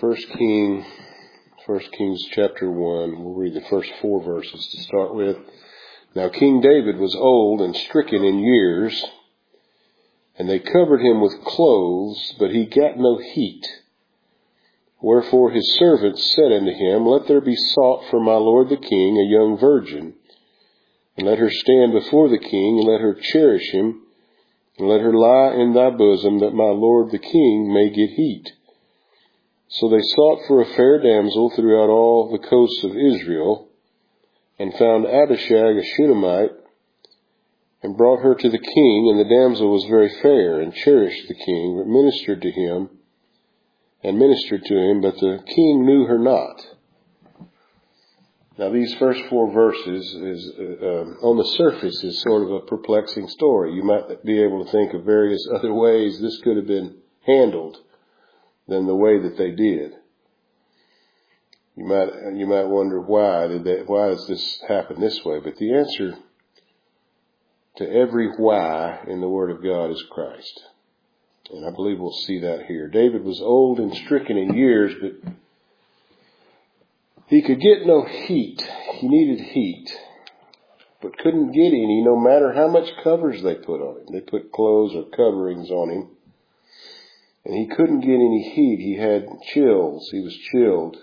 First Kings chapter 1. We'll read the first 4 verses to start with. Now King David was old and stricken in years, and they covered him with clothes, but he got no heat. Wherefore his servants said unto him, Let there be sought for my lord the king a young virgin, and let her stand before the king, and let her cherish him, and let her lie in thy bosom, that my lord the king may get heat. So they sought for a fair damsel throughout all the coasts of Israel, and found Abishag a Shunammite, and brought her to the king. And the damsel was very fair, and cherished the king, but ministered to him, but the king knew her not. Now these first 4 verses is, on the surface, is sort of a perplexing story. You might be able to think of various other ways this could have been handled than the way that they did. You might wonder why does this happen this way? But the answer to every why in the Word of God is Christ. And I believe we'll see that here. David was old and stricken in years, but he could get no heat. He needed heat, but couldn't get any no matter how much covers they put on him. They put clothes or coverings on him, and he couldn't get any heat. He had chills. He was chilled.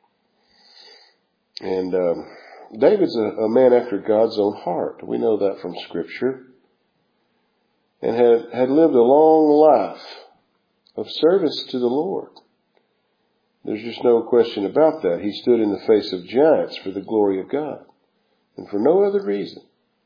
And David's a man after God's own heart. We know that from Scripture. And had lived a long life of service to the Lord. There's just no question about that. He stood in the face of giants for the glory of God, and for no other reason.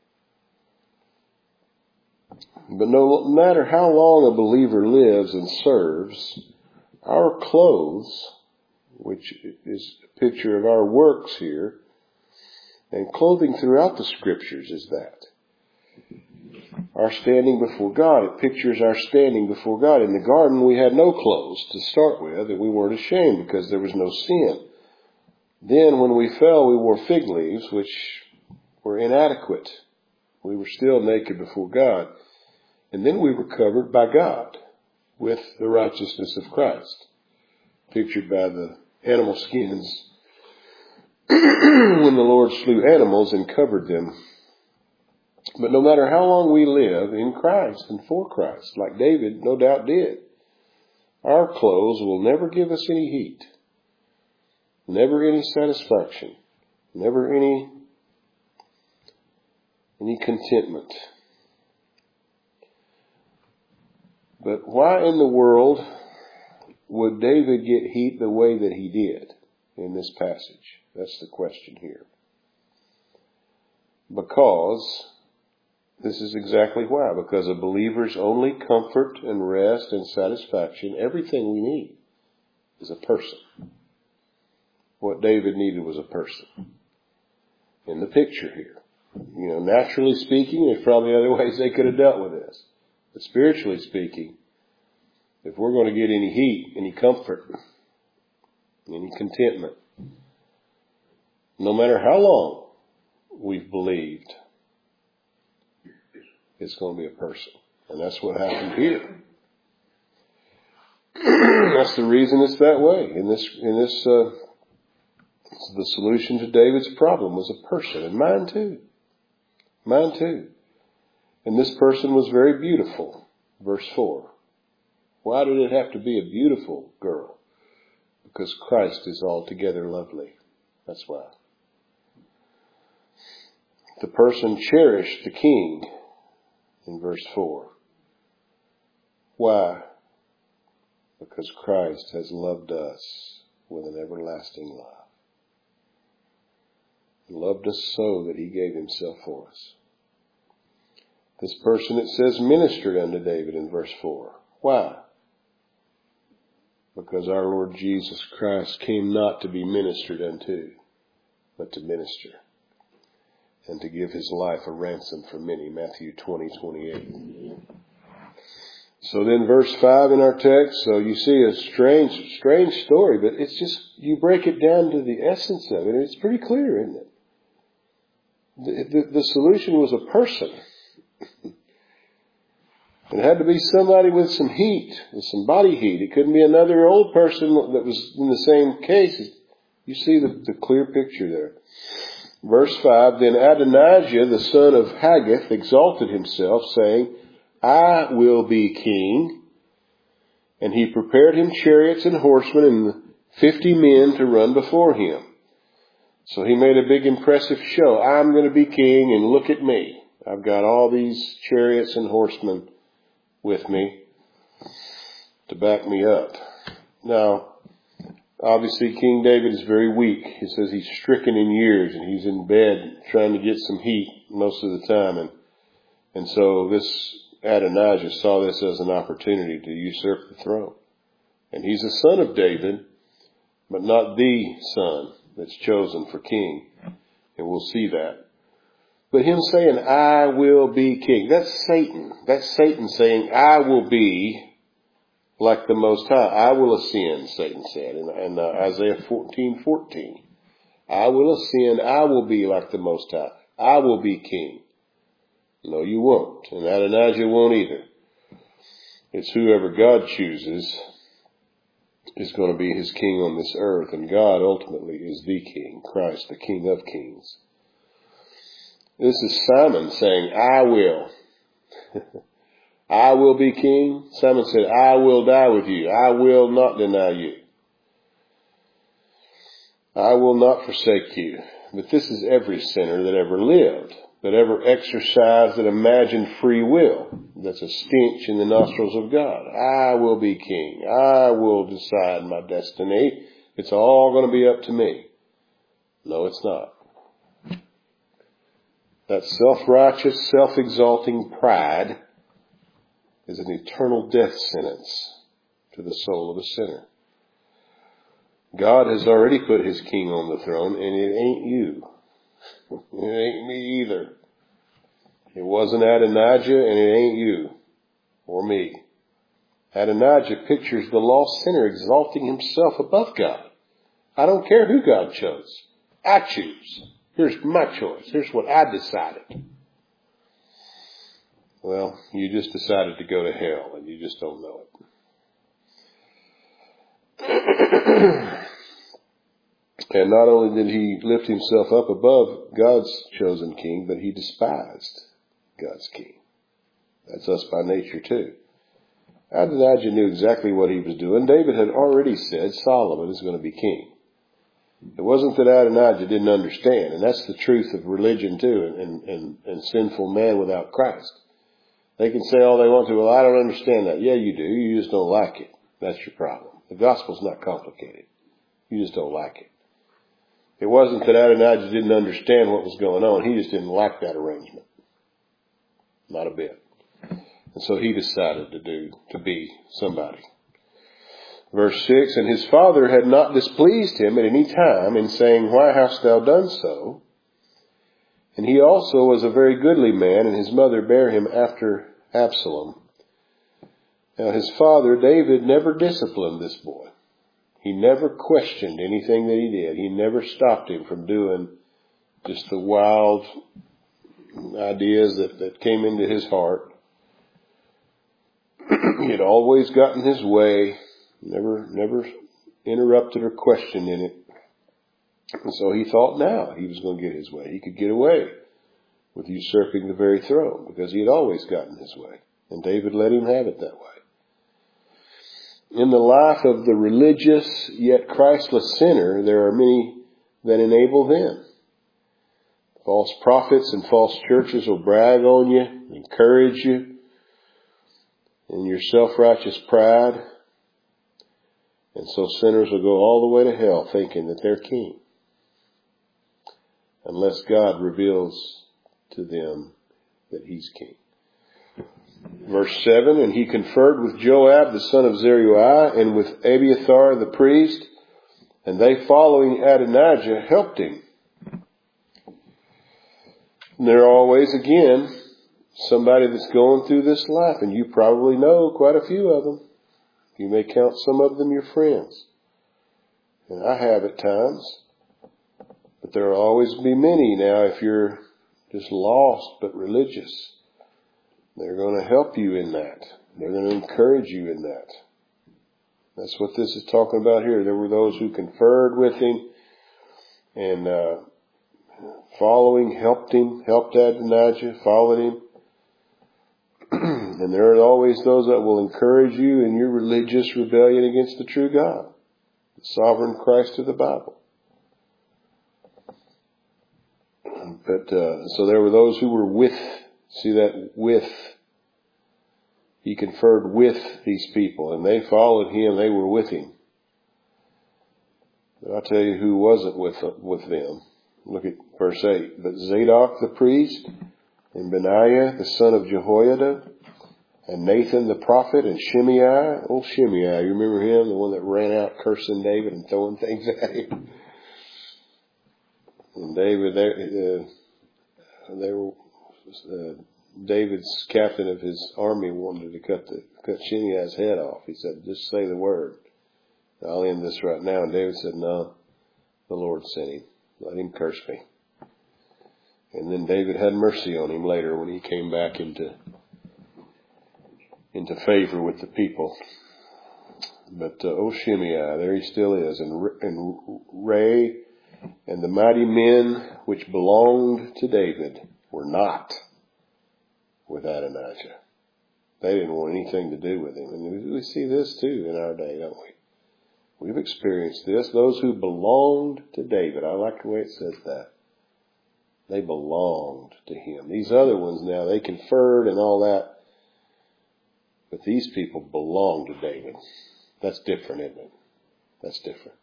But no matter how long a believer lives and serves, our clothes, which is a picture of our works here, and clothing throughout the Scriptures is that. Our standing before God, it pictures our standing before God. In the garden, we had no clothes to start with, and we weren't ashamed because there was no sin. Then when we fell, we wore fig leaves, which were inadequate. We were still naked before God. And then we were covered by God with the righteousness of Christ, pictured by the animal skins when the Lord slew animals and covered them. But no matter how long we live in Christ and for Christ, like David no doubt did, our clothes will never give us any heat, never any satisfaction, never any contentment. But why in the world would David get heat the way that he did in this passage? That's the question here. Because this is exactly why. Because a believer's only comfort and rest and satisfaction, everything we need, is a person. What David needed was a person. In the picture here. Naturally speaking, there's probably other ways they could have dealt with this. But spiritually speaking, if we're going to get any heat, any comfort, any contentment, no matter how long we've believed, it's going to be a person. And that's what happened here. That's the reason it's that way. The solution to David's problem was a person, and mine too. Mine too. And this person was very beautiful. Verse 4. Why did it have to be a beautiful girl? Because Christ is altogether lovely. That's why. The person cherished the king in verse 4. Why? Because Christ has loved us with an everlasting love. He loved us so that he gave himself for us. This person, it says, ministered unto David in verse 4. Why? Because our Lord Jesus Christ came not to be ministered unto, but to minister, and to give his life a ransom for many. Matthew 20:28. So then verse 5 in our text, so you see a strange story, but it's just, you break it down to the essence of it, and it's pretty clear, isn't it? The solution was a person. It had to be somebody with some heat, with some body heat. It couldn't be another old person that was in the same case. You see the clear picture there. Verse 5, Then Adonijah, the son of Haggith, exalted himself, saying, I will be king. And he prepared him chariots and horsemen and 50 men to run before him. So he made a big impressive show. I'm going to be king, and look at me. I've got all these chariots and horsemen with me to back me up. Now, obviously King David is very weak. He says he's stricken in years, and he's in bed trying to get some heat most of the time. And so this Adonijah saw this as an opportunity to usurp the throne. And he's a son of David, but not the son that's chosen for king. And we'll see that. But him saying, I will be king, that's Satan. That's Satan saying, I will be like the Most High. I will ascend, Satan said in Isaiah 14:14. I will ascend, I will be like the Most High. I will be king. No, you won't. And Adonijah won't either. It's whoever God chooses is going to be his king on this earth. And God ultimately is the king, Christ, the King of kings. This is Simon saying, I will. I will be king. Simon said, I will die with you. I will not deny you. I will not forsake you. But this is every sinner that ever lived, that ever exercised an imagined free will. That's a stench in the nostrils of God. I will be king. I will decide my destiny. It's all going to be up to me. No, it's not. That self-righteous, self-exalting pride is an eternal death sentence to the soul of a sinner. God has already put his king on the throne, and it ain't you. It ain't me either. It wasn't Adonijah, and it ain't you or me. Adonijah pictures the lost sinner exalting himself above God. I don't care who God chose. I choose. Here's my choice. Here's what I decided. Well, you just decided to go to hell, and you just don't know it. And not only did he lift himself up above God's chosen king, but he despised God's king. That's us by nature too. Adonijah knew exactly what he was doing. David had already said Solomon is going to be king. It wasn't that Adonijah didn't understand, and that's the truth of religion too, and sinful man without Christ. They can say all they want to, well, I don't understand that. Yeah, you do. You just don't like it. That's your problem. The gospel's not complicated. You just don't like it. It wasn't that Adonijah didn't understand what was going on. He just didn't like that arrangement. Not a bit. And so he decided to be somebody. Verse 6, And his father had not displeased him at any time in saying, Why hast thou done so? And he also was a very goodly man, and his mother bare him after Absalom. Now his father, David, never disciplined this boy. He never questioned anything that he did. He never stopped him from doing just the wild ideas that came into his heart. He had always gotten his way, never interrupted or questioned in it. And so he thought now he was going to get his way. He could get away with usurping the very throne because he had always gotten his way. And David let him have it that way. In the life of the religious yet Christless sinner, there are many that enable them. False prophets and false churches will brag on you, encourage you in your self-righteous pride. And so sinners will go all the way to hell thinking that they're king, unless God reveals to them that he's king. Verse 7, And he conferred with Joab the son of Zeruiah and with Abiathar the priest, and they following Adonijah helped him. And there are always, again, somebody that's going through this life, and you probably know quite a few of them. You may count some of them your friends. And I have at times. But there will always be many now if you're just lost but religious. They're going to help you in that. They're going to encourage you in that. That's what this is talking about here. There were those who conferred with him and helped Adonijah, followed him. And there are always those that will encourage you in your religious rebellion against the true God, the sovereign Christ of the Bible. But so there were those who were with. See that with. He conferred with these people, and they followed him. They were with him. But I'll tell you who wasn't with them. Look at verse 8. But Zadok the priest, and Benaiah the son of Jehoiada, and Nathan the prophet, and Shimei, old Shimei, you remember him, the one that ran out cursing David and throwing things at him. And David's captain of his army wanted to cut Shimei's head off. He said, "Just say the word. I'll end this right now." And David said, "No, the Lord sent him. Let him curse me." And then David had mercy on him later when he came back into favor with the people. But Shimei, there he still is, and Ray and the mighty men which belonged to David were not with Adonijah. They didn't want anything to do with him. And we see this too in our day, don't we? We've experienced this. Those who belonged to David. I like the way it says that. They belonged to him. These other ones now, they conferred and all that. But these people belong to David. That's different, isn't it? That's different.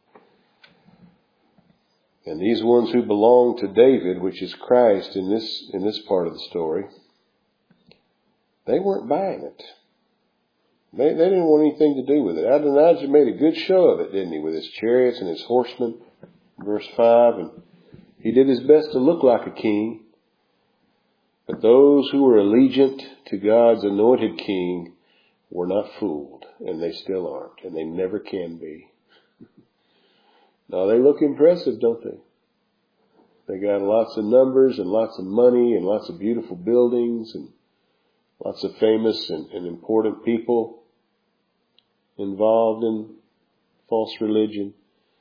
And these ones who belong to David, which is Christ in this part of the story, they weren't buying it. They didn't want anything to do with it. Adonijah made a good show of it, didn't he, with his chariots and his horsemen. Verse 5, and he did his best to look like a king. But those who were allegiant to God's anointed king were not fooled, and they still aren't, and they never can be. Now, they look impressive, don't they? They got lots of numbers and lots of money and lots of beautiful buildings and lots of famous and important people involved in false religion.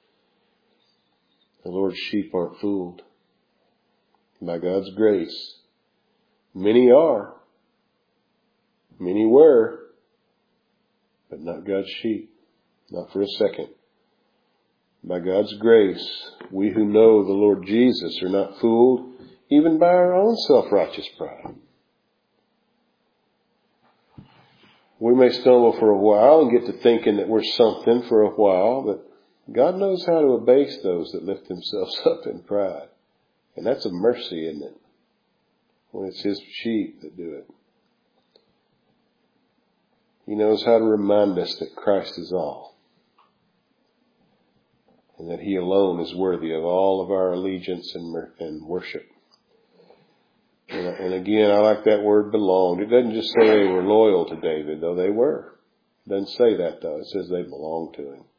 The Lord's sheep aren't fooled. By God's grace, many are, many were, but not God's sheep, not for a second. By God's grace, we who know the Lord Jesus are not fooled even by our own self-righteous pride. We may stumble for a while and get to thinking that we're something for a while, but God knows how to abase those that lift themselves up in pride. And that's a mercy, isn't it? When it's His sheep that do it. He knows how to remind us that Christ is all. And that He alone is worthy of all of our allegiance and worship. And again, I like that word belonged. It doesn't just say they were loyal to David, though they were. It doesn't say that, though. It says they belonged to him.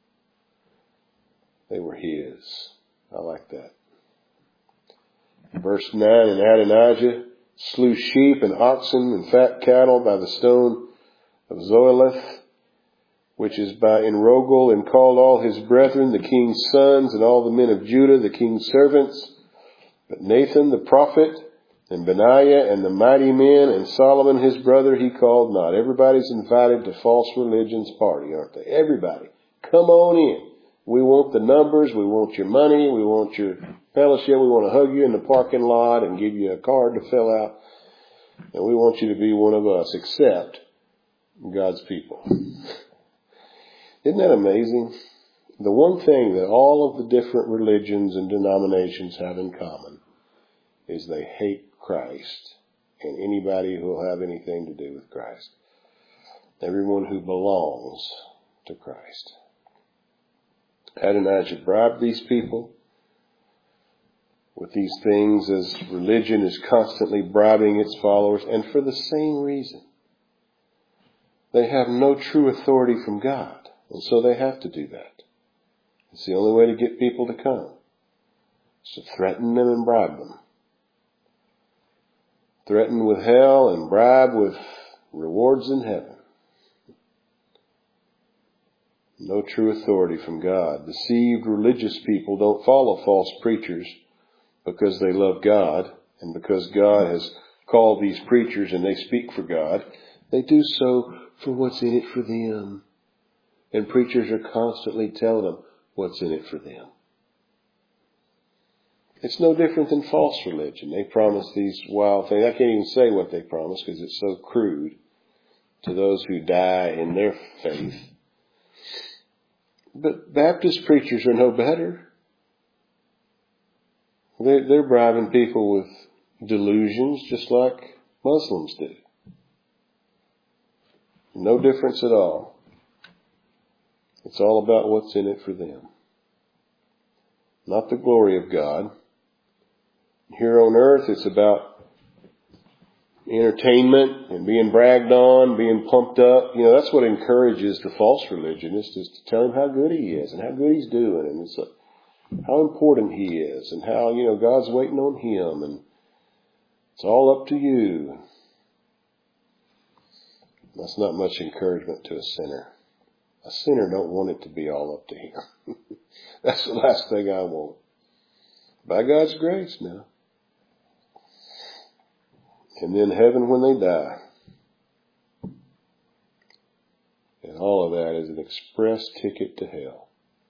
They were his. I like that. Verse 9, and Adonijah slew sheep and oxen and fat cattle by the stone of Zoheleth, which is by Enrogel, and called all his brethren, the king's sons, and all the men of Judah, the king's servants. But Nathan the prophet, and Benaiah, and the mighty men, and Solomon his brother, he called not. Everybody's invited to false religion's party, aren't they? Everybody. Come on in. We want the numbers. We want your money. We want your fellowship. We want to hug you in the parking lot and give you a card to fill out. And we want you to be one of us, except God's people. Isn't that amazing? The one thing that all of the different religions and denominations have in common is they hate Christ and anybody who will have anything to do with Christ. Everyone who belongs to Christ. Adonijah bribed these people with these things, as religion is constantly bribing its followers, and for the same reason. They have no true authority from God, and so they have to do that. It's the only way to get people to come. It's to threaten them and bribe them. threaten with hell and bribe with rewards in heaven. No true authority from God. Deceived religious people don't follow false preachers because they love God and because God has called these preachers and they speak for God. They do so for what's in it for them. And preachers are constantly telling them what's in it for them. It's no different than false religion. They promise these wild things. I can't even say what they promise because it's so crude to those who die in their faith. But Baptist preachers are no better. They're bribing people with delusions just like Muslims do. No difference at all. It's all about what's in it for them. Not the glory of God. Here on earth, it's about entertainment and being bragged on, being pumped up. That's what encourages the false religionists, is to tell him how good he is and how good he's doing and it's how important he is and how, God's waiting on him and it's all up to you. That's not much encouragement to a sinner. A sinner don't want it to be all up to him. That's the last thing I want. By God's grace now. And then heaven when they die. And all of that is an express ticket to hell.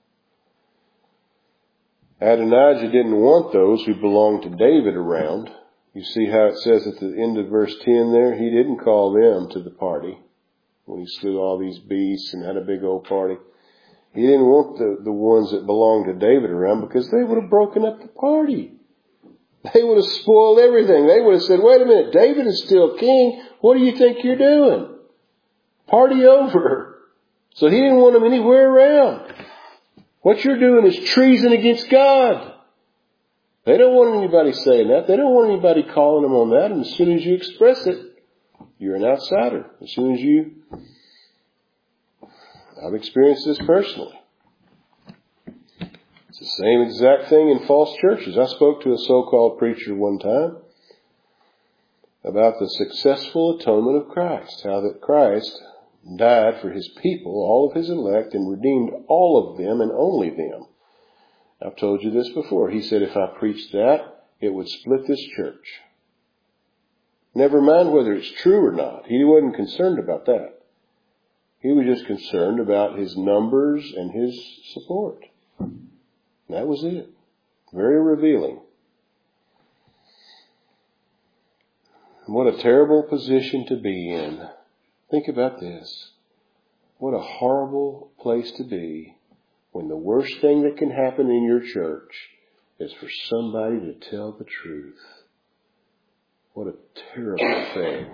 Adonijah didn't want those who belonged to David around. You see how it says at the end of verse 10 there? He didn't call them to the party when he slew all these beasts and had a big old party. He didn't want the ones that belonged to David around because they would have broken up the party. They would have spoiled everything. They would have said, wait a minute, David is still king. What do you think you're doing? Party over. So he didn't want them anywhere around. What you're doing is treason against God. They don't want anybody saying that. They don't want anybody calling them on that. And as soon as you express it, you're an outsider. As soon as I've experienced this personally. It's the same exact thing in false churches. I spoke to a so-called preacher one time about the successful atonement of Christ. How that Christ died for his people, all of his elect, and redeemed all of them and only them. I've told you this before. He said if I preached that, it would split this church. Never mind whether it's true or not. He wasn't concerned about that. He was just concerned about his numbers and his support. That was it. Very revealing. What a terrible position to be in. Think about this. What a horrible place to be when the worst thing that can happen in your church is for somebody to tell the truth. What a terrible thing.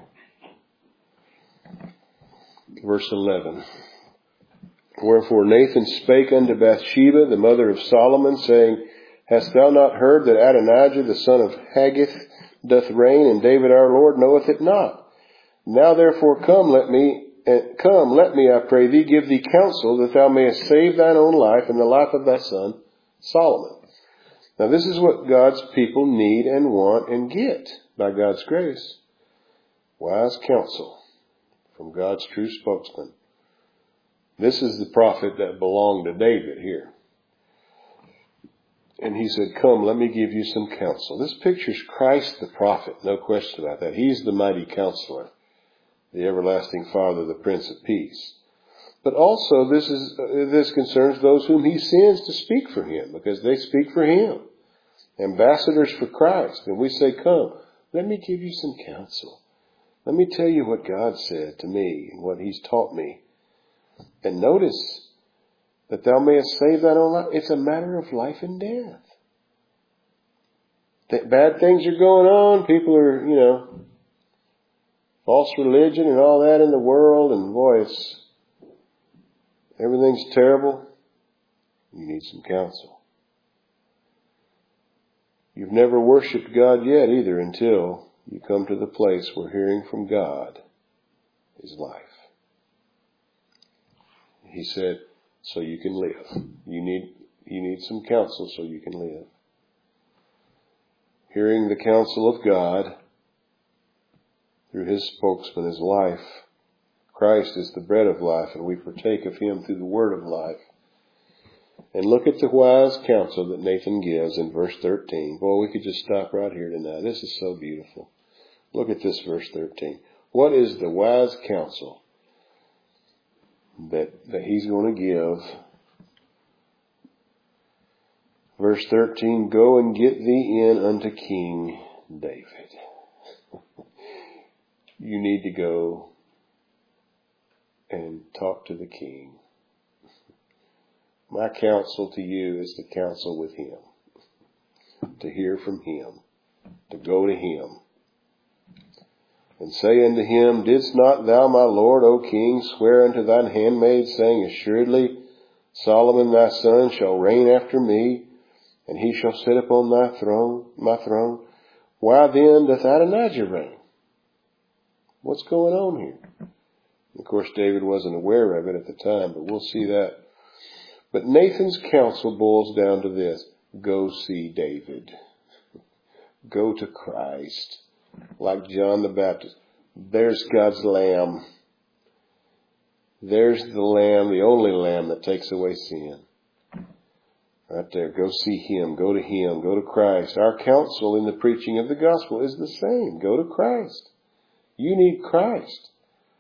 Verse 11. Wherefore Nathan spake unto Bathsheba, the mother of Solomon, saying, Hast thou not heard that Adonijah, the son of Haggith, doth reign, and David our Lord knoweth it not? Now therefore come, let me, I pray thee, give thee counsel, that thou mayest save thine own life and the life of thy son Solomon. Now this is what God's people need and want and get by God's grace. Wise counsel from God's true spokesman. This is the prophet that belonged to David here. And he said, come, let me give you some counsel. This pictures Christ the prophet, no question about that. He's the mighty counselor, the everlasting Father, the Prince of Peace. But also this concerns those whom he sends to speak for him, because they speak for him. Ambassadors for Christ. And we say, come, let me give you some counsel. Let me tell you what God said to me and what he's taught me. And notice that thou mayest save thine own life. It's a matter of life and death. Bad things are going on. People are, false religion and all that in the world. And boy, everything's terrible. You need some counsel. You've never worshiped God yet either until you come to the place where hearing from God is life. He said, so you can live. You need some counsel so you can live. Hearing the counsel of God through his spokesman is life. Christ is the bread of life, and we partake of him through the word of life. And look at the wise counsel that Nathan gives in verse 13. Boy, we could just stop right here tonight. This is so beautiful. Look at this verse 13. What is the wise counsel that he's going to give? Verse 13, go and get thee in unto King David. You need to go and talk to the king. My counsel to you is to counsel with him, to hear from him, to go to him. And say unto him, didst not thou, my lord, O king, swear unto thine handmaid, saying, assuredly Solomon thy son shall reign after me, and he shall sit upon my throne. Why then doth Adonijah reign? What's going on here? Of course, David wasn't aware of it at the time, but we'll see that. But Nathan's counsel boils down to this. Go see David. Go to Christ. Like John the Baptist. There's God's Lamb. There's the Lamb, the only Lamb that takes away sin. Right there. Go see him. Go to him. Go to Christ. Our counsel in the preaching of the gospel is the same. Go to Christ. You need Christ.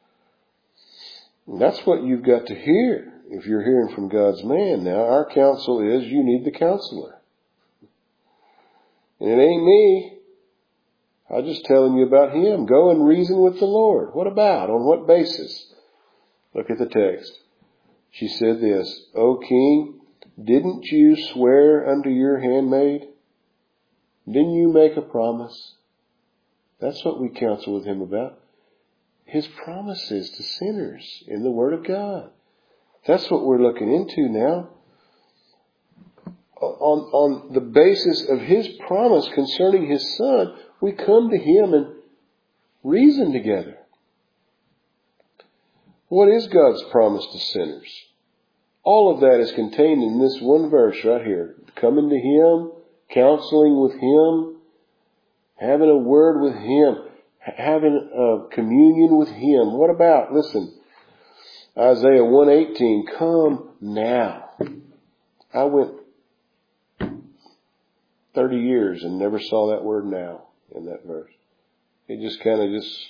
And that's what you've got to hear if you're hearing from God's man. Now, our counsel is you need the counselor. And it ain't me. I'm just telling you about him. Go and reason with the Lord. What about? On what basis? Look at the text. She said this, O king, didn't you swear unto your handmaid? Didn't you make a promise? That's what we counsel with him about. His promises to sinners in the Word of God. That's what we're looking into now. On the basis of his promise concerning his son, we come to him and reason together. What is God's promise to sinners? All of that is contained in this one verse right here. Coming to him, counseling with him, having a word with him, having a communion with him. What about, listen, Isaiah 1:18, come now. I went 30 years and never saw that word now in that verse. It just kind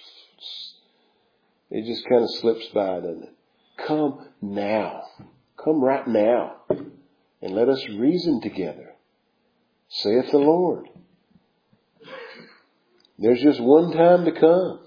of slips by, doesn't it? Come now. Come right now. And let us reason together, saith the Lord. There's just one time to come.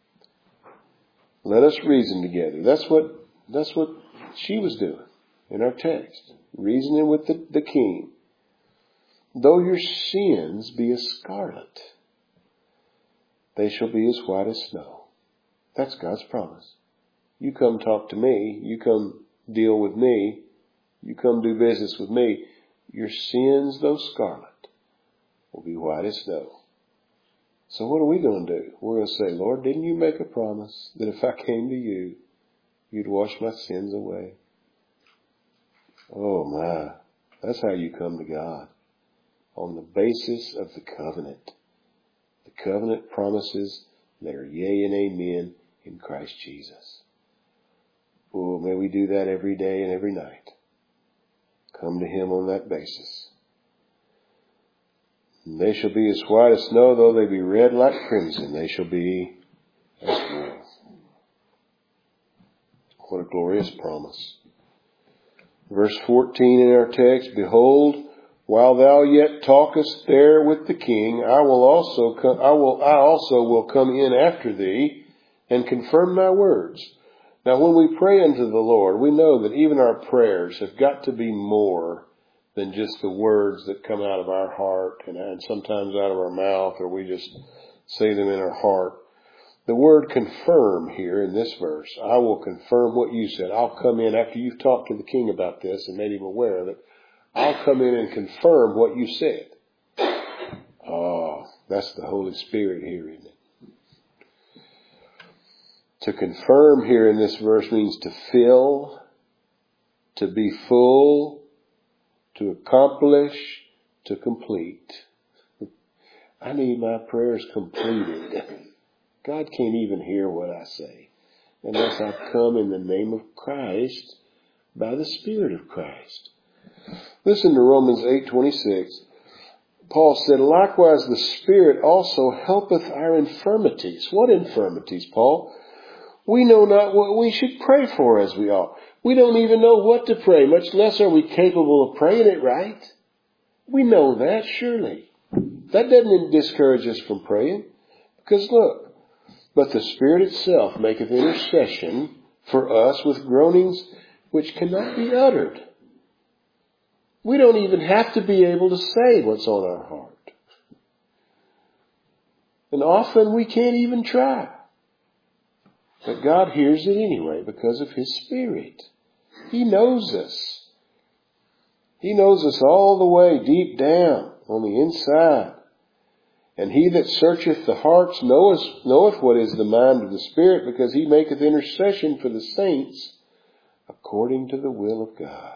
Let us reason together. That's what she was doing in our text. Reasoning with the king. Though your sins be as scarlet, they shall be as white as snow. That's God's promise. You come talk to me. You come deal with me. You come do business with me. Your sins, though scarlet, will be white as snow. So what are we going to do? We're going to say, Lord, didn't you make a promise that if I came to you, you'd wash my sins away? Oh my, that's how you come to God. On the basis of the covenant. The covenant promises that are yea and amen in Christ Jesus. Oh, may we do that every day and every night. Come to him on that basis. And they shall be as white as snow, though they be red like crimson. They shall be as wool. What a glorious promise. Verse 14 in our text, behold, while thou yet talkest there with the king, I also will come in after thee and confirm my words. Now when we pray unto the Lord, we know that even our prayers have got to be more than just the words that come out of our heart and sometimes out of our mouth, or we just say them in our heart. The word confirm here in this verse, I will confirm what you said. I'll come in after you've talked to the king about this and made him aware of it. I'll come in and confirm what you said. Oh, that's the Holy Spirit here, isn't it? To confirm here in this verse means to fill, to be full, to accomplish, to complete. I need my prayers completed. God can't even hear what I say unless I come in the name of Christ by the Spirit of Christ. Listen to Romans 8:26. Paul said, likewise the Spirit also helpeth our infirmities. What infirmities, Paul? We know not what we should pray for as we ought. We don't even know what to pray, much less are we capable of praying it right. We know that, surely. That doesn't discourage us from praying. Because look, but the Spirit itself maketh intercession for us with groanings which cannot be uttered. We don't even have to be able to say what's on our heart. And often we can't even try. But God hears it anyway because of His Spirit. He knows us. He knows us all the way deep down on the inside. And He that searcheth the hearts knoweth what is the mind of the Spirit, because He maketh intercession for the saints according to the will of God.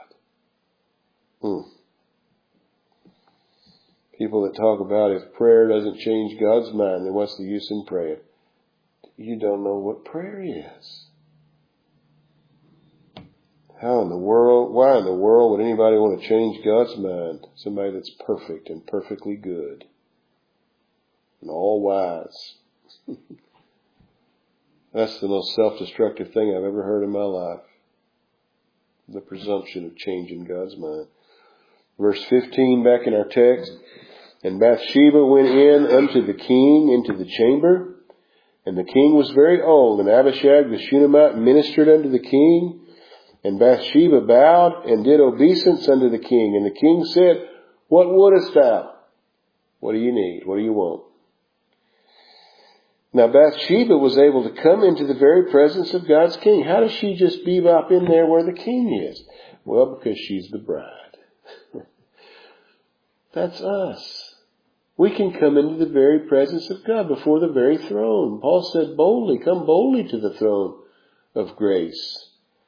People that talk about if prayer doesn't change God's mind, then what's the use in praying? You don't know what prayer is. Why in the world would anybody want to change God's mind? Somebody that's perfect and perfectly good and all wise. That's the most self-destructive thing I've ever heard in my life. The presumption of changing God's mind. Verse 15 back in our text. And Bathsheba went in unto the king into the chamber. And the king was very old. And Abishag the Shunammite ministered unto the king. And Bathsheba bowed and did obeisance unto the king. And the king said, what wouldest thou? What do you need? What do you want? Now Bathsheba was able to come into the very presence of God's king. How does she just bebop in there where the king is? Well, because she's the bride. That's us. We can come into the very presence of God, before the very throne. Paul said boldly, come boldly to the throne of grace,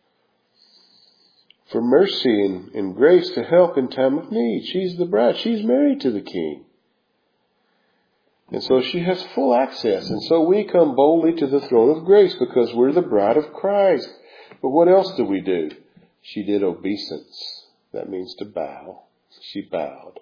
for mercy and grace to help in time of need. She's the bride. She's married to the king. And so she has full access. And so we come boldly to the throne of grace because we're the bride of Christ. But what else do we do? She did obeisance. That means to bow. She bowed.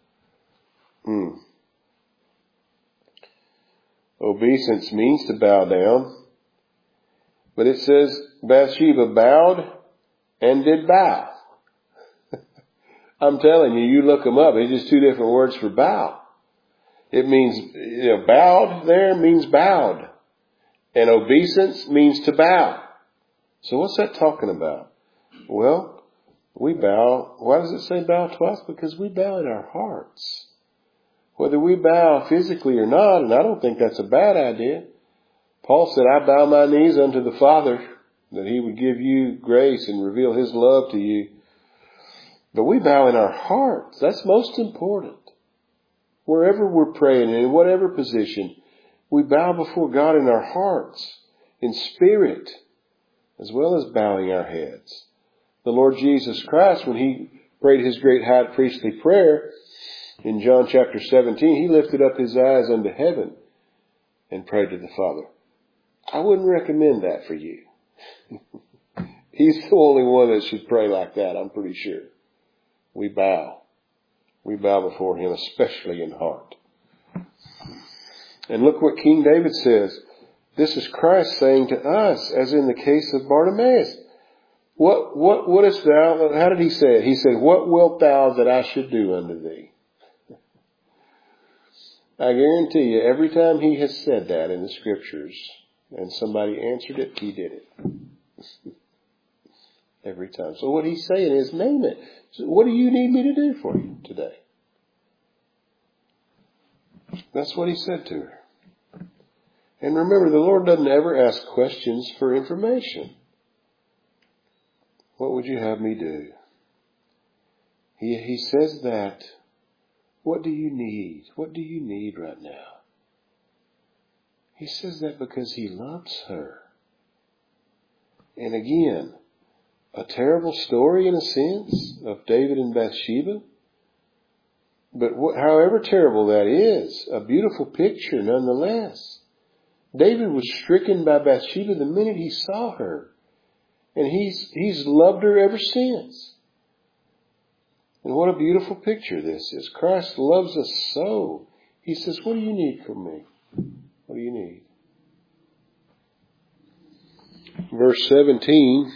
Obeisance means to bow down. But it says Bathsheba bowed and did bow. I'm telling you, you look them up. It's just two different words for bow. It means, bowed there means bowed. And obeisance means to bow. So what's that talking about? Well, we bow. Why does it say bow twice? Because we bow in our hearts. Whether we bow physically or not, and I don't think that's a bad idea. Paul said, I bow my knees unto the Father, that He would give you grace and reveal His love to you. But we bow in our hearts. That's most important. Wherever we're praying, in whatever position, we bow before God in our hearts, in spirit, as well as bowing our heads. The Lord Jesus Christ, when He prayed His great high priestly prayer, in John chapter 17, He lifted up His eyes unto heaven and prayed to the Father. I wouldn't recommend that for you. He's the only one that should pray like that, I'm pretty sure. We bow. We bow before Him, especially in heart. And look what King David says. This is Christ saying to us, as in the case of Bartimaeus. What wouldest thou, how did He say it? He said, what wilt thou that I should do unto thee? I guarantee you, every time He has said that in the Scriptures, and somebody answered it, He did it. Every time. So what He's saying is, name it. So what do you need me to do for you today? That's what He said to her. And remember, the Lord doesn't ever ask questions for information. What would you have me do? He says that. What do you need? What do you need right now? He says that because He loves her. And again, a terrible story in a sense of David and Bathsheba. But however terrible that is, a beautiful picture nonetheless David was stricken by Bathsheba the minute he saw her. And he's loved her ever since. And what a beautiful picture this is. Christ loves us so. He says, what do you need from me? What do you need? Verse 17.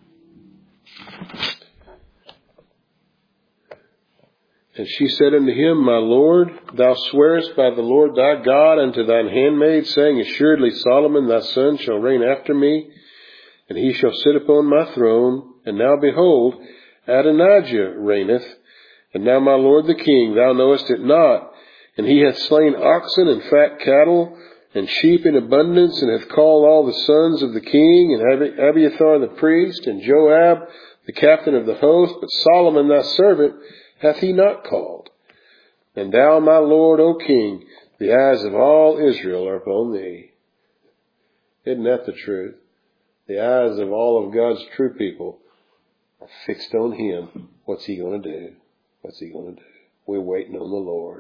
And she said unto him, My Lord, thou swearest by the Lord thy God unto thine handmaid, saying, Assuredly Solomon thy son shall reign after me, and he shall sit upon my throne. And now behold, Adonijah reigneth. And now my lord the king, thou knowest it not. And he hath slain oxen and fat cattle and sheep in abundance, and hath called all the sons of the king, and Abiathar the priest, and Joab the captain of the host. But Solomon thy servant hath he not called. And thou, my lord, O king, the eyes of all Israel are upon thee. Isn't that the truth? The eyes of all of God's true people are fixed on him. What's he going to do? What's he going to do? We're waiting on the Lord.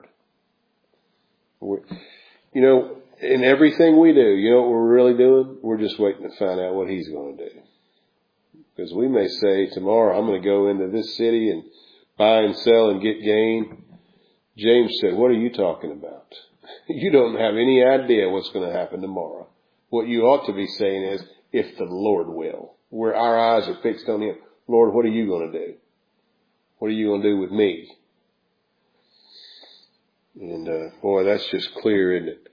In everything we do, you know what we're really doing? We're just waiting to find out what he's going to do. Because we may say, tomorrow I'm going to go into this city and buy and sell and get gain. James said, what are you talking about? You don't have any idea what's going to happen tomorrow. What you ought to be saying is, if the Lord will. Where our eyes are fixed on him. Lord, what are you going to do? What are you going to do with me? And boy, that's just clear, isn't it?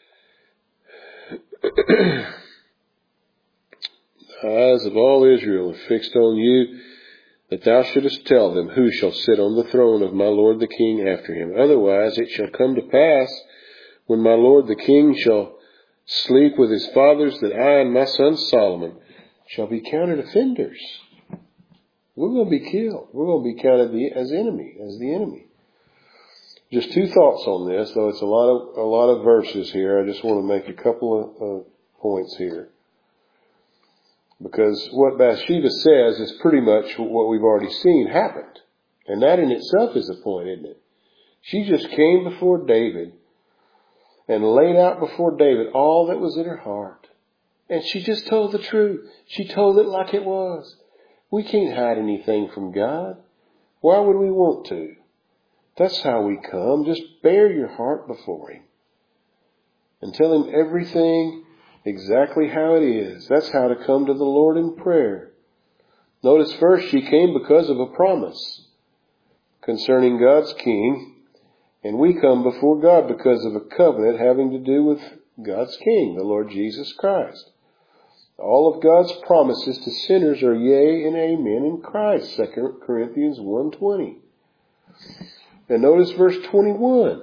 The eyes of all Israel are fixed on you, that thou shouldest tell them who shall sit on the throne of my lord the king after him. Otherwise it shall come to pass, when my lord the king shall sleep with his fathers, that I and my son Solomon shall be counted offenders. We're going to be killed. We're going to be counted as the enemy. Just two thoughts on this, though it's a lot of verses here. I just want to make a couple of points here. Because what Bathsheba says is pretty much what we've already seen happened. And that in itself is a point, isn't it? She just came before David and laid out before David all that was in her heart. And she just told the truth. She told it like it was. We can't hide anything from God. Why would we want to? That's how we come. Just bare your heart before him. And tell him everything exactly how it is. That's how to come to the Lord in prayer. Notice first, she came because of a promise concerning God's king. And we come before God because of a covenant having to do with God's king, the Lord Jesus Christ. All of God's promises to sinners are yea and amen in Christ, 2 Corinthians 1:20. And notice verse 21.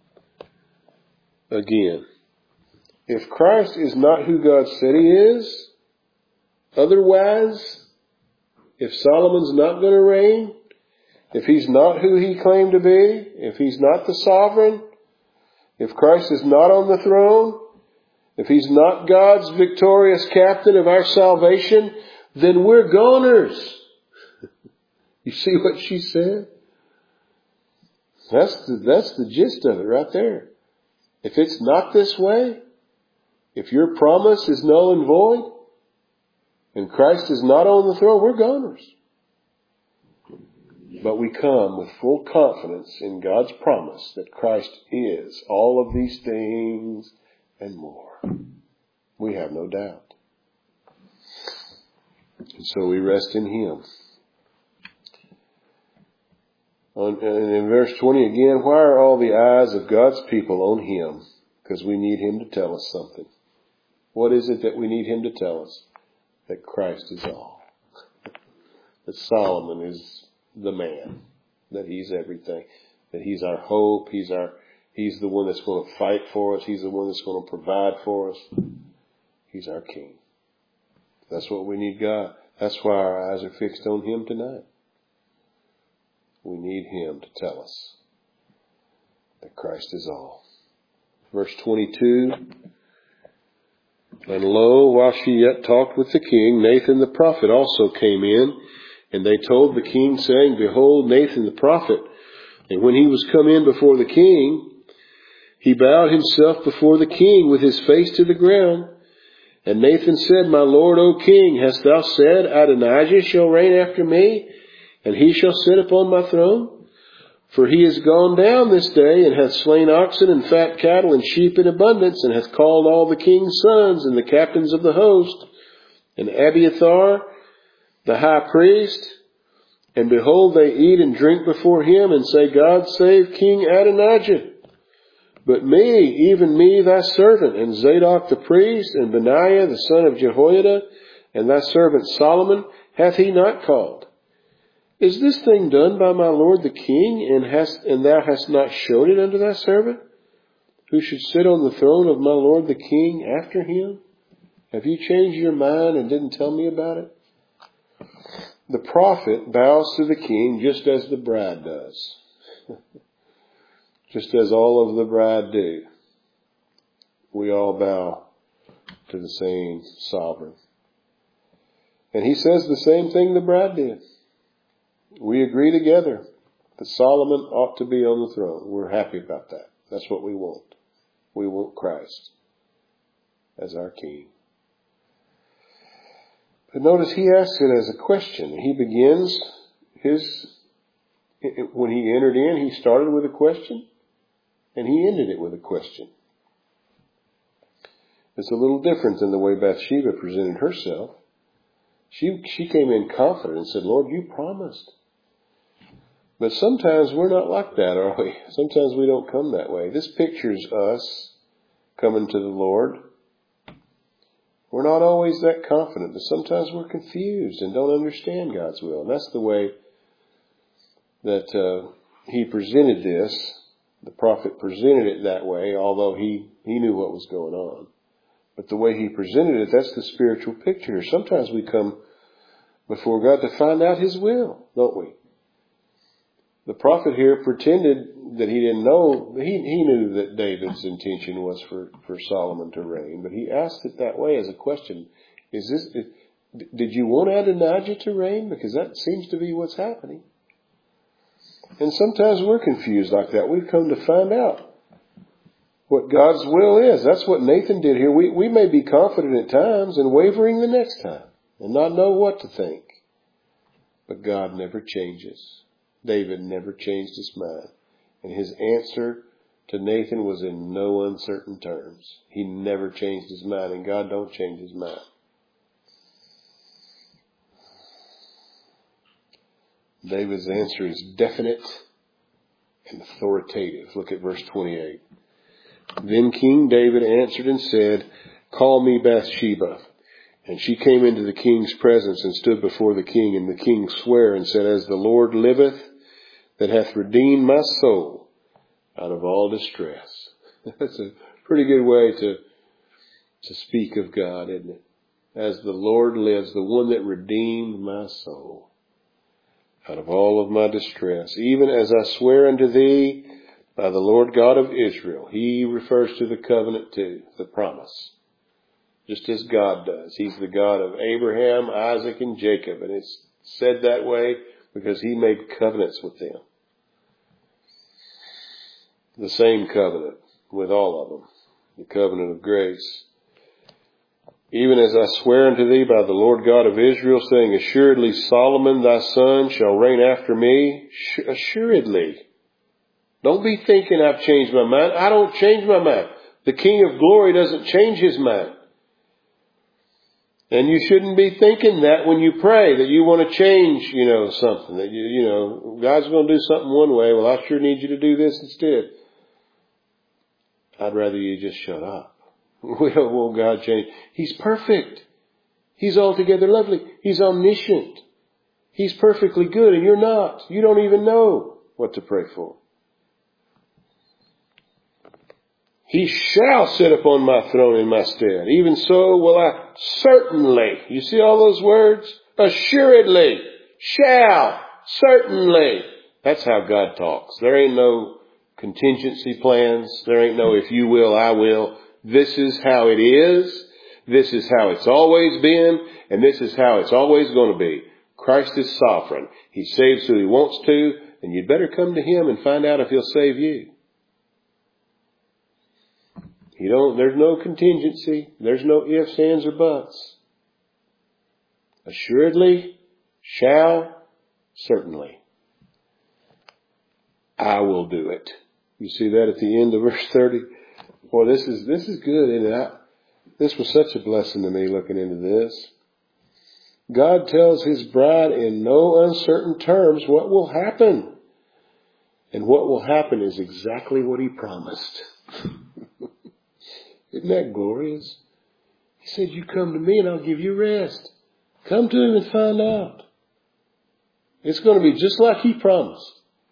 Again, if Christ is not who God said he is, otherwise, if Solomon's not going to reign, if he's not who he claimed to be, if he's not the sovereign, if Christ is not on the throne, if he's not God's victorious captain of our salvation, then we're goners. You see what she said? That's the gist of it right there. If it's not this way, if your promise is null and void, and Christ is not on the throne, we're goners. But we come with full confidence in God's promise that Christ is all of these things and more. We have no doubt. And so we rest in him. And in verse 20 again, why are all the eyes of God's people on him? Because we need him to tell us something. What is it that we need him to tell us? That Christ is all. That Solomon is the man. That he's everything. That he's our hope. He's the one that's going to fight for us. He's the one that's going to provide for us. He's our king. That's what we need God. That's why our eyes are fixed on him tonight. We need him to tell us that Christ is all. Verse 22. And lo, while she yet talked with the king, Nathan the prophet also came in, and they told the king, saying, Behold, Nathan the prophet. And when he was come in before the king, he bowed himself before the king with his face to the ground. And Nathan said, My lord, O king, hast thou said, Adonijah shall reign after me, and he shall sit upon my throne? For he is gone down this day, and hath slain oxen and fat cattle and sheep in abundance, and hath called all the king's sons and the captains of the host, and Abiathar the high priest. And behold, they eat and drink before him, and say, God save King Adonijah. But me, even me, thy servant, and Zadok the priest, and Benaiah the son of Jehoiada, and thy servant Solomon, hath he not called? Is this thing done by my lord the king, and thou hast not showed it unto thy servant, who should sit on the throne of my lord the king after him? Have you changed your mind and didn't tell me about it? The prophet bows to the king just as the bride does. Just as all of the bride do. We all bow to the same sovereign. And he says the same thing the bride did. We agree together that Solomon ought to be on the throne. We're happy about that. That's what we want. We want Christ as our king. But notice he asks it as a question. He begins when he entered in, he started with a question. And he ended it with a question. It's a little different than the way Bathsheba presented herself. She came in confident and said, Lord, you promised. But sometimes we're not like that, are we? Sometimes we don't come that way. This pictures us coming to the Lord. We're not always that confident, but sometimes we're confused and don't understand God's will. And that's the way that he presented this. The prophet presented it that way, although he knew what was going on. But the way he presented it, that's the spiritual picture. Sometimes we come before God to find out his will, don't we? The prophet here pretended that he didn't know. He knew that David's intention was for Solomon to reign, but he asked it that way as a question. Did you want Adonijah to reign? Because that seems to be what's happening. And sometimes we're confused like that. We've come to find out what God's will is. That's what Nathan did here. We may be confident at times and wavering the next time and not know what to think. But God never changes. David never changed his mind. And his answer to Nathan was in no uncertain terms. He never changed his mind, and God don't change his mind. David's answer is definite and authoritative. Look at verse 28. Then King David answered and said, Call me Bathsheba. And she came into the king's presence and stood before the king. And the king sware and said, As the Lord liveth, that hath redeemed my soul out of all distress. That's a pretty good way to speak of God, isn't it? As the Lord lives, the one that redeemed my soul out of all of my distress, even as I swear unto thee by the Lord God of Israel. He refers to the covenant too, the promise. Just as God does. He's the God of Abraham, Isaac, and Jacob. And it's said that way because he made covenants with them. The same covenant with all of them. The covenant of grace. Even as I swear unto thee by the Lord God of Israel, saying, Assuredly Solomon thy son shall reign after me. Assuredly. Don't be thinking I've changed my mind. I don't change my mind. The King of glory doesn't change his mind. And you shouldn't be thinking that when you pray, that you want to change, something. That God's going to do something one way. Well, I sure need you to do this instead. I'd rather you just shut up. We don't want God change. He's perfect. He's altogether lovely. He's omniscient. He's perfectly good, and you're not. You don't even know what to pray for. He shall sit upon my throne in my stead. Even so will I certainly. You see all those words? Assuredly. Shall. Certainly. That's how God talks. There ain't no contingency plans. There ain't no if you will, I will. This is how it is. This is how it's always been. And this is how it's always going to be. Christ is sovereign. He saves who he wants to. And you'd better come to him and find out if he'll save you. There's no contingency. There's no ifs, ands, or buts. Assuredly, shall, certainly. I will do it. You see that at the end of verse 30? Boy, this is good, isn't it? This was such a blessing to me looking into this. God tells His bride in no uncertain terms what will happen. And what will happen is exactly what He promised. Isn't that glorious? He said, you come to me and I'll give you rest. Come to Him and find out. It's going to be just like He promised.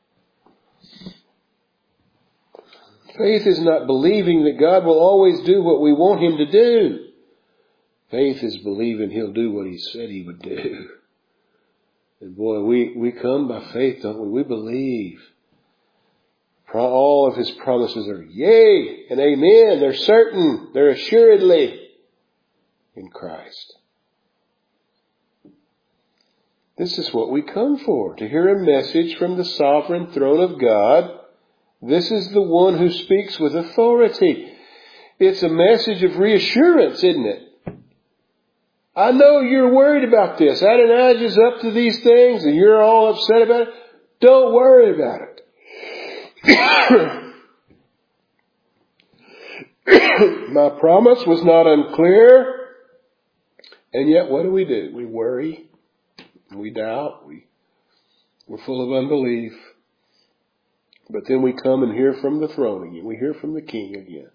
Faith is not believing that God will always do what we want Him to do. Faith is believing He'll do what He said He would do. And boy, we come by faith, don't we? We believe. All of His promises are yea and amen. They're certain. They're assuredly in Christ. This is what we come for, to hear a message from the sovereign throne of God. This is the one who speaks with authority. It's a message of reassurance, isn't it? I know you're worried about this. Adonijah's up to these things and you're all upset about it. Don't worry about it. My promise was not unclear. And yet what do? We worry. We doubt. We're full of unbelief. But then we come and hear from the throne again. We hear from the King again.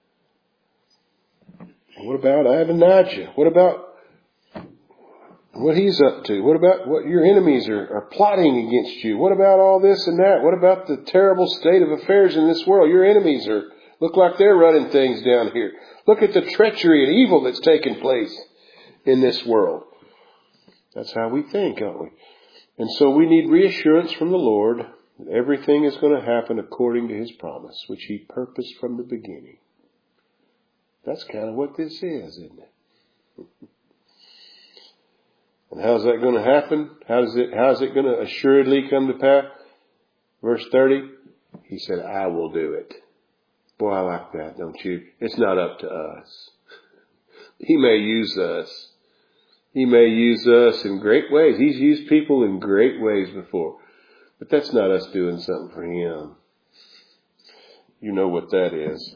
What about Adonijah? What about what he's up to? What about what your enemies are plotting against you? What about all this and that? What about the terrible state of affairs in this world? Your enemies look like they're running things down here. Look at the treachery and evil that's taking place in this world. That's how we think, aren't we? And so we need reassurance from the Lord that everything is going to happen according to His promise, which He purposed from the beginning. That's kind of what this is, isn't it? And how's that going to happen? How's it going to assuredly come to pass? Verse 30, He said, I will do it. Boy, I like that, don't you? It's not up to us. He may use us. He may use us in great ways. He's used people in great ways before. But that's not us doing something for Him. You know what that is.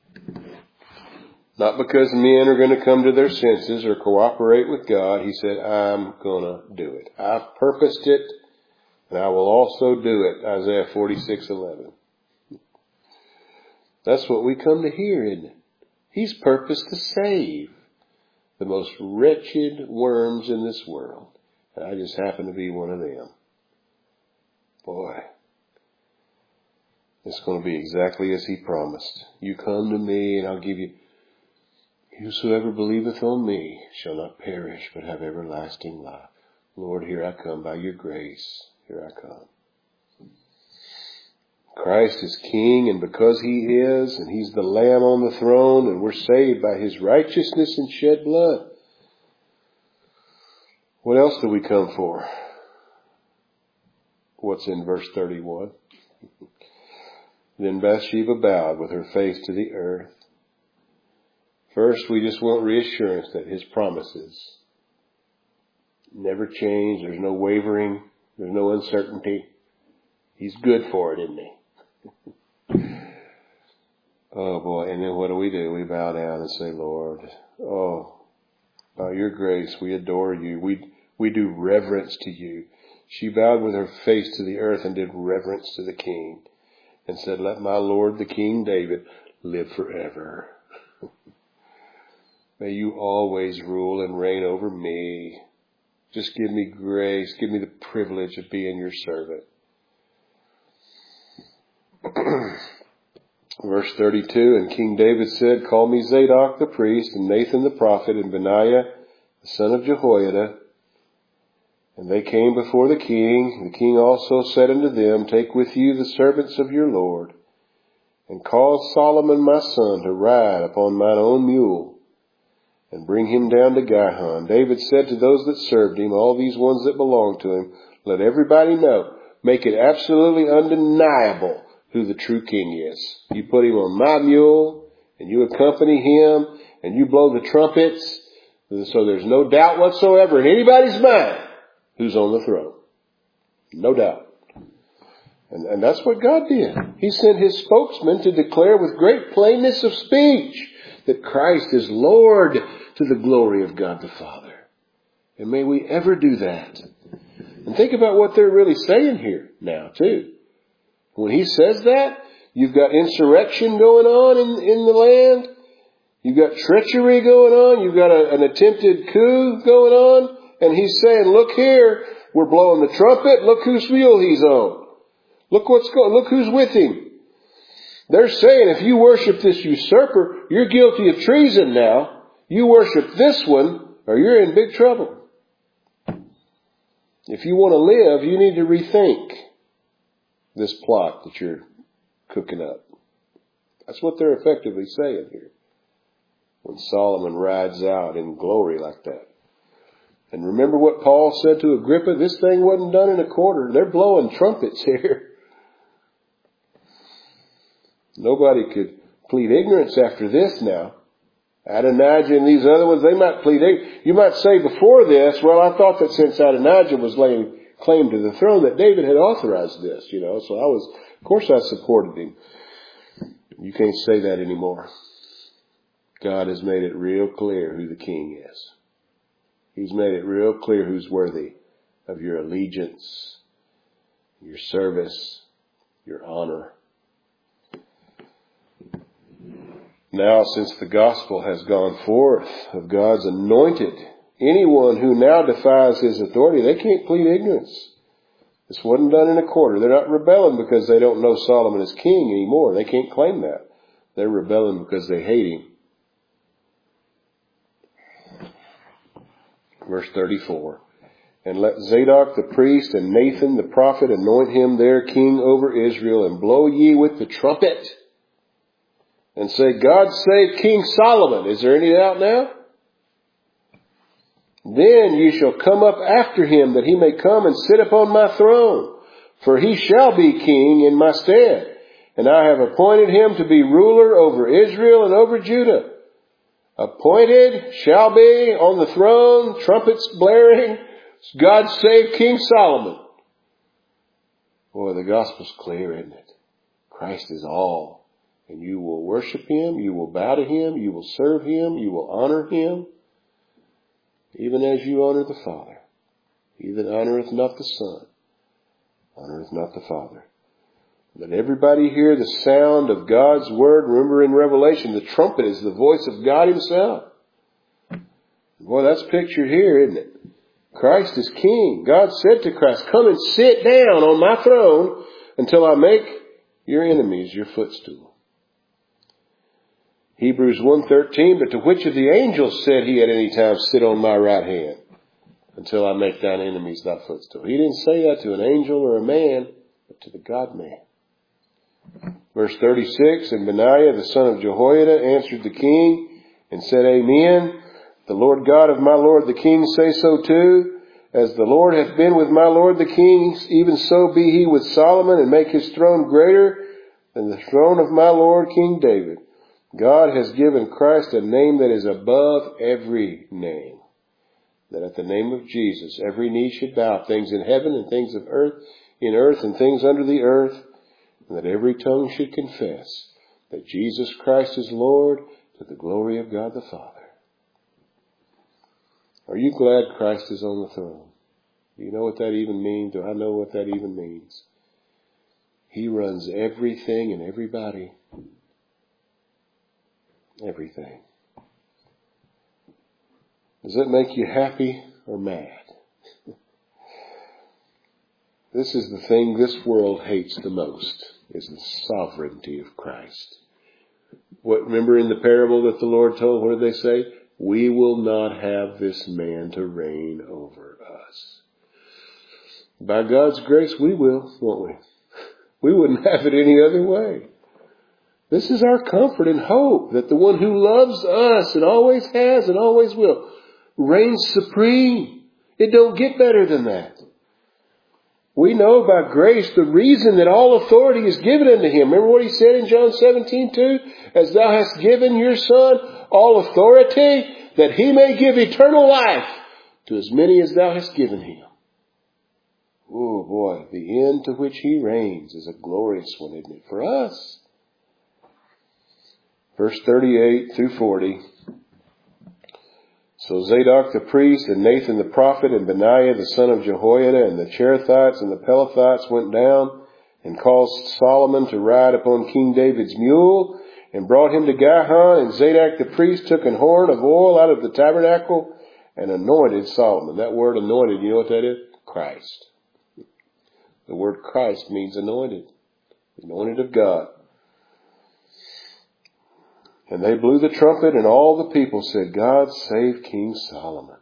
Not because men are going to come to their senses or cooperate with God. He said, I'm going to do it. I've purposed it, and I will also do it. Isaiah 46:11. That's what we come to hear, isn't it? He's purposed to save the most wretched worms in this world. And I just happen to be one of them. Boy, it's going to be exactly as He promised. You come to me and I'll give you. Whosoever believeth on me shall not perish, but have everlasting life. Lord, here I come by your grace. Here I come. Christ is King, and because He is, and He's the Lamb on the throne, and we're saved by His righteousness and shed blood. What else do we come for? What's in verse 31? Then Bathsheba bowed with her face to the earth. First, we just want reassurance that His promises never change. There's no wavering. There's no uncertainty. He's good for it, isn't He? Oh boy, and then what do? We bow down and say, Lord, by your grace we adore you. We do reverence to you. She bowed with her face to the earth and did reverence to the King and said, let my Lord the King David live forever. May you always rule and reign over me. Just give me grace. Give me the privilege of being your servant. Verse 32, and King David said, call me Zadok the priest, and Nathan the prophet, and Benaiah the son of Jehoiada. And they came before the king. The king also said unto them, take with you the servants of your Lord, and cause Solomon my son to ride upon mine own mule, and bring him down to Gihon. David said to those that served him, all these ones that belonged to him, let everybody know, make it absolutely undeniable who the true king is. You put him on my mule, and you accompany him and you blow the trumpets, so there's no doubt whatsoever in anybody's mind who's on the throne. No doubt. And that's what God did. He sent his spokesman to declare with great plainness of speech that Christ is Lord to the glory of God the Father. And may we ever do that. And think about what they're really saying here now, too. When he says that, you've got insurrection going on in the land. You've got treachery going on. You've got an attempted coup going on. And he's saying, look here, we're blowing the trumpet. Look whose wheel he's on. Look look who's with him. They're saying if you worship this usurper, you're guilty of treason now. You worship this one or you're in big trouble. If you want to live, you need to rethink this plot that you're cooking up. That's what they're effectively saying here. When Solomon rides out in glory like that. And remember what Paul said to Agrippa? This thing wasn't done in a quarter. They're blowing trumpets here. Nobody could plead ignorance after this now. Adonijah and these other ones, they might plead ignorance. You might say before this, well, I thought that since Adonijah was laying claim to the throne that David had authorized this, so of course I supported him. You can't say that anymore. God has made it real clear who the king is. He's made it real clear who's worthy of your allegiance, your service, your honor. Now, since the gospel has gone forth of God's anointed, anyone who now defies his authority, they can't plead ignorance. This wasn't done in a quarter. They're not rebelling because they don't know Solomon as king anymore. They can't claim that. They're rebelling because they hate him. Verse 34. And let Zadok the priest and Nathan the prophet anoint him their king over Israel, and blow ye with the trumpet, and say, God save King Solomon. Is there any doubt now? Then ye shall come up after him, that he may come and sit upon my throne. For he shall be king in my stead. And I have appointed him to be ruler over Israel and over Judah. Appointed, shall be, on the throne, trumpets blaring. God save King Solomon. Boy, the gospel's clear, isn't it? Christ is all. And you will worship him, you will bow to him, you will serve him, you will honor him, even as you honor the Father. He that honoreth not the Son, honoreth not the Father. Let everybody hear the sound of God's word. Remember in Revelation, the trumpet is the voice of God himself. Boy, that's pictured here, isn't it? Christ is king. God said to Christ, come and sit down on my throne until I make your enemies your footstool. Hebrews 1:13, but to which of the angels said he at any time, sit on my right hand until I make thine enemies thy footstool? He didn't say that to an angel or a man, but to the God-man. Verse 36, and Benaiah the son of Jehoiada answered the king and said, Amen. The Lord God of my Lord the king say so too. As the Lord hath been with my Lord the king, even so be he with Solomon, and make his throne greater than the throne of my Lord King David. God has given Christ a name that is above every name, that at the name of Jesus every knee should bow, things in heaven and things of earth, in earth and things under the earth, and that every tongue should confess that Jesus Christ is Lord, to the glory of God the Father. Are you glad Christ is on the throne? Do you know what that even means? Do I know what that even means? He runs everything and everybody. Everything. Does that make you happy or mad? This is the thing this world hates the most, is the sovereignty of Christ. Remember in the parable that the Lord told, what did they say? We will not have this man to reign over us. By God's grace, we will, won't we? We wouldn't have it any other way. This is our comfort and hope, that the one who loves us and always has and always will reigns supreme. It don't get better than that. We know by grace the reason that all authority is given unto him. Remember what he said in John 17:2? As thou hast given your Son all authority, that he may give eternal life to as many as thou hast given him. Oh boy, the end to which he reigns is a glorious one, isn't it? For us. Verse 38 through 40. So Zadok the priest and Nathan the prophet and Benaiah the son of Jehoiada and the Cherethites and the Pelethites went down and caused Solomon to ride upon King David's mule and brought him to Gihon. And Zadok the priest took an horn of oil out of the tabernacle and anointed Solomon. That word anointed, you know what that is? Christ. The word Christ means anointed. Anointed of God. And they blew the trumpet, and all the people said, God save King Solomon.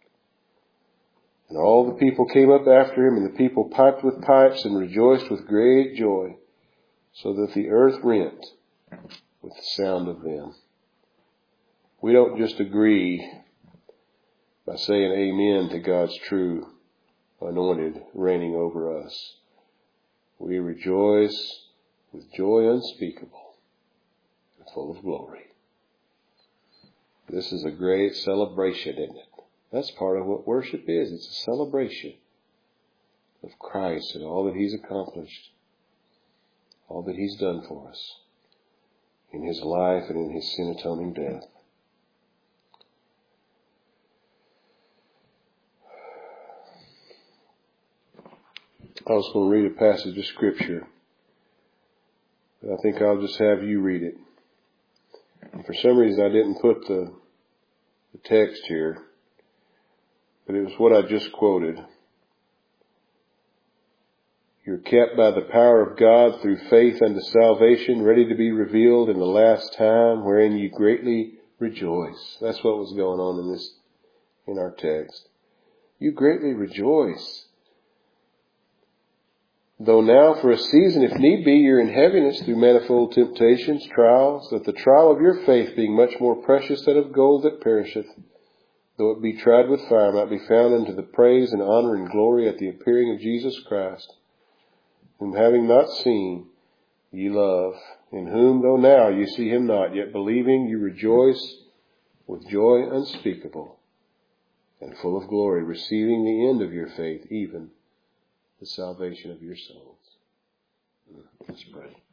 And all the people came up after him, and the people piped with pipes and rejoiced with great joy, so that the earth rent with the sound of them. We don't just agree by saying amen to God's true anointed reigning over us. We rejoice with joy unspeakable, full of glory. This is a great celebration, isn't it? That's part of what worship is. It's a celebration of Christ and all that he's accomplished, all that he's done for us in his life and in his sin-atoning death. I was going to read a passage of Scripture, but I think I'll just have you read it. For some reason, I didn't put the text here, but it was what I just quoted. You're kept by the power of God through faith unto salvation, ready to be revealed in the last time, wherein you greatly rejoice. That's what was going on in our text. You greatly rejoice. Though now for a season, if need be, you're in heaviness through manifold temptations, trials, that the trial of your faith, being much more precious than of gold that perisheth, though it be tried with fire, might be found unto the praise and honor and glory at the appearing of Jesus Christ, whom having not seen, ye love, in whom, though now you see him not, yet believing, you rejoice with joy unspeakable and full of glory, receiving the end of your faith, even the salvation of your souls. Let's pray.